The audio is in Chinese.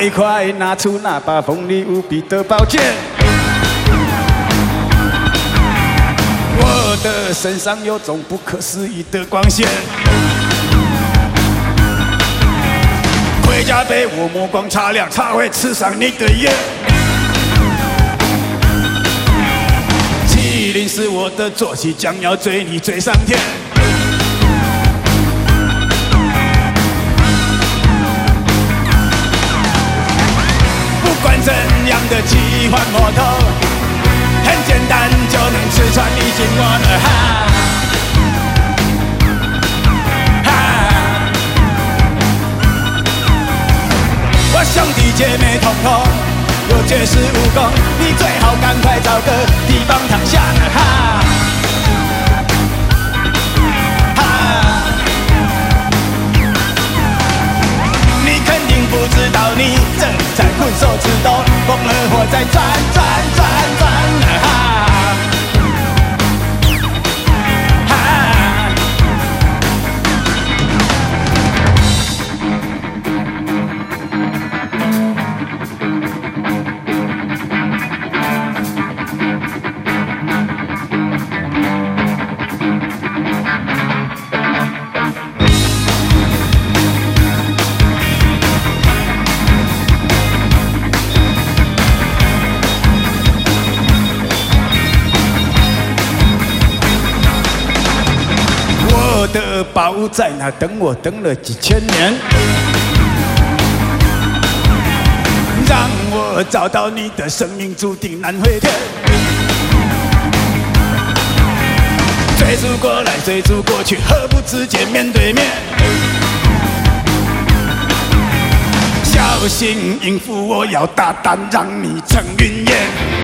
快快拿出那把锋利无比的宝剑！我的身上有种不可思议的光线，盔甲被我目光擦亮，才会刺伤你的眼。麒麟是我的坐骑，将要追你追上天。 不管怎样的奇幻魔头，很简单就能刺穿你心窝的哈。我兄弟姐妹统统有绝世武功，你最好赶快找个地方躺下了哈。 不知道你正在困兽之斗，风和火在转转转转啊！我的宝物在那等我，等了几千年，让我找到你的生命注定难回天。追逐过来，追逐过去，何不直接面对面？小心应付，我要大胆让你成云烟。